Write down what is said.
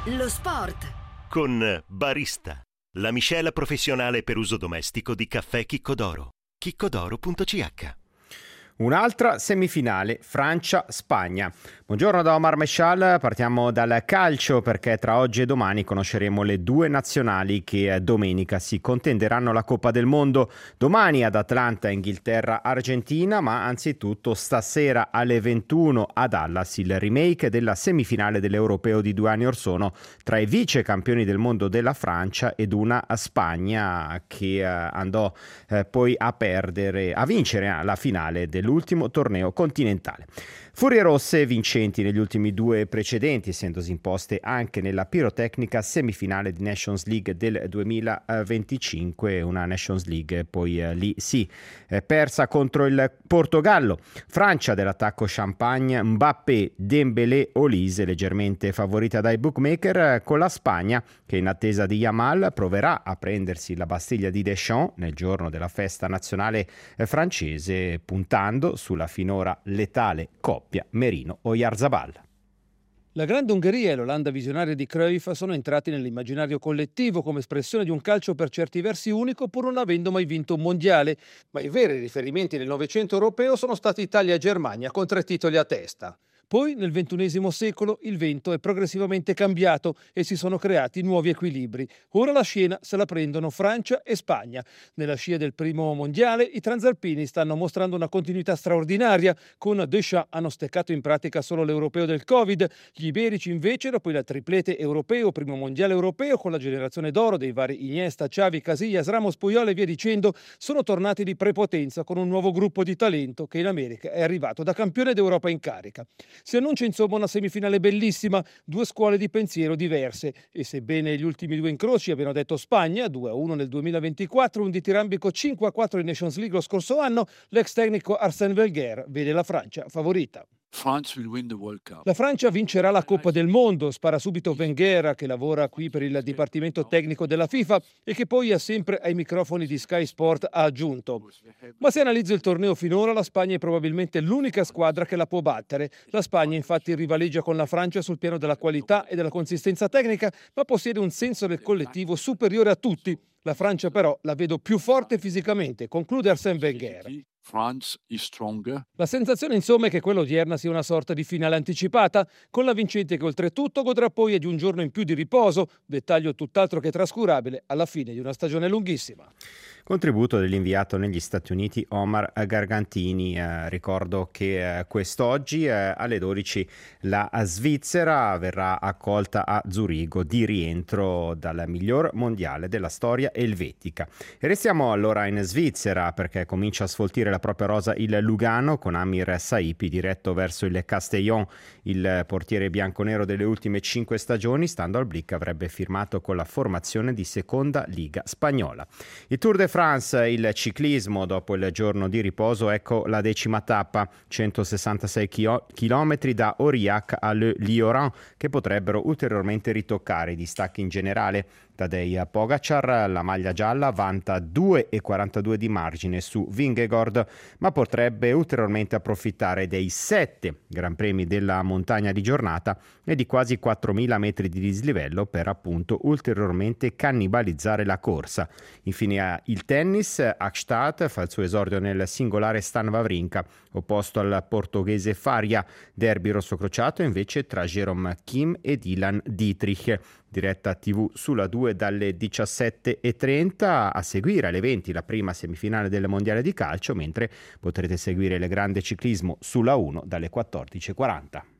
Lo sport con Barista, la miscela professionale per uso domestico di caffè Chicco d'Oro. chiccodoro.ch. Un'altra semifinale, Francia-Spagna. Buongiorno da Omar Meshal, partiamo dal calcio perché tra oggi e domani conosceremo le due nazionali che domenica si contenderanno la Coppa del Mondo. Domani ad Atlanta, Inghilterra-Argentina, ma anzitutto stasera alle 21 a Dallas il remake della semifinale dell'Europeo di 2 anni or sono tra i vice campioni del mondo della Francia ed una Spagna che andò poi a vincere la finale dell'ultimo torneo continentale. Furie rosse vincenti negli ultimi due precedenti, essendosi imposte anche nella pirotecnica semifinale di Nations League del 2025, una Nations League poi lì sì, persa contro il Portogallo. Francia dell'attacco Champagne, Mbappé, Dembélé, Olise leggermente favorita dai bookmaker, con la Spagna che in attesa di Yamal proverà a prendersi la Bastiglia di Deschamps nel giorno della festa nazionale francese, puntando sulla finora letale coppia Merino-Oyarzabal. La grande Ungheria e l'Olanda visionaria di Cruyff sono entrati nell'immaginario collettivo come espressione di un calcio per certi versi unico, pur non avendo mai vinto un mondiale. Ma i veri riferimenti nel Novecento europeo sono stati Italia e Germania, con 3 titoli a testa. Poi, nel XXI secolo, il vento è progressivamente cambiato e si sono creati nuovi equilibri. Ora la scena se la prendono Francia e Spagna. Nella scia del primo mondiale, i transalpini stanno mostrando una continuità straordinaria. Con Deschamps hanno steccato in pratica solo l'europeo del Covid. Gli iberici, invece, dopo il triplete europeo, primo mondiale europeo, con la generazione d'oro dei vari Iniesta, Xavi, Casillas, Ramos, Puyol e via dicendo, sono tornati di prepotenza con un nuovo gruppo di talento che in America è arrivato da campione d'Europa in carica. Si annuncia insomma una semifinale bellissima, 2 scuole di pensiero diverse e sebbene gli ultimi 2 incroci abbiano detto Spagna, 2-1 nel 2024, un ditirambico 5-4 in Nations League lo scorso anno, l'ex tecnico Arsène Wenger vede la Francia favorita. La Francia vincerà la Coppa del Mondo, spara subito Wenger, che lavora qui per il Dipartimento Tecnico della FIFA e che poi ha sempre ai microfoni di Sky Sport ha aggiunto. Ma se analizzo il torneo finora, la Spagna è probabilmente l'unica squadra che la può battere. La Spagna infatti rivaleggia con la Francia sul piano della qualità e della consistenza tecnica, ma possiede un senso del collettivo superiore a tutti. La Francia però la vedo più forte fisicamente, conclude Arsène Wenger. La sensazione insomma è che quella odierna sia una sorta di finale anticipata, con la vincente che oltretutto godrà poi di un giorno in più di riposo, dettaglio tutt'altro che trascurabile alla fine di una stagione lunghissima. Contributo dell'inviato negli Stati Uniti Omar Gargantini. Ricordo che quest'oggi alle 12 la Svizzera verrà accolta a Zurigo di rientro dal miglior mondiale della storia elvetica. E restiamo allora in Svizzera perché comincia a sfoltire la propria rosa il Lugano con Amir Saipi diretto verso il Castellón. Il portiere bianconero delle ultime 5 stagioni, stando al Blick, avrebbe firmato con la formazione di seconda liga spagnola. Il Tour de France, il ciclismo, dopo il giorno di riposo, ecco la 10ª tappa, 166 km da Aurillac a Le Lioran, che potrebbero ulteriormente ritoccare i distacchi in generale. Tadej Pogacar, la maglia gialla, vanta 2,42 di margine su Vingegaard, ma potrebbe ulteriormente approfittare dei 7 Gran Premi della montagna di giornata e di quasi 4.000 metri di dislivello per appunto ulteriormente cannibalizzare la corsa. Infine il tennis, Hakstad fa il suo esordio nel singolare Stan Wawrinka, opposto al portoghese Faria. Derby rossocrociato invece tra Jerome Kim e Dylan Dietrich. Diretta TV sulla 2 dalle 17:30, a seguire alle 20 la prima semifinale del mondiale di calcio, mentre potrete seguire il grande ciclismo sulla 1 dalle 14:40.